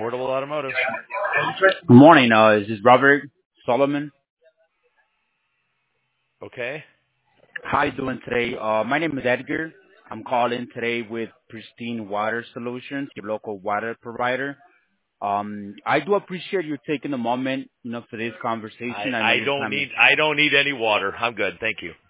Affordable Automotive. Good morning. This is Robert Solomon. Okay. How you doing today? My name is Edgar. I'm calling today with Pristine Water Solutions, your local water provider. I do appreciate you taking a moment, for this conversation. I know I your don't time is. need any water. I'm good. Thank you.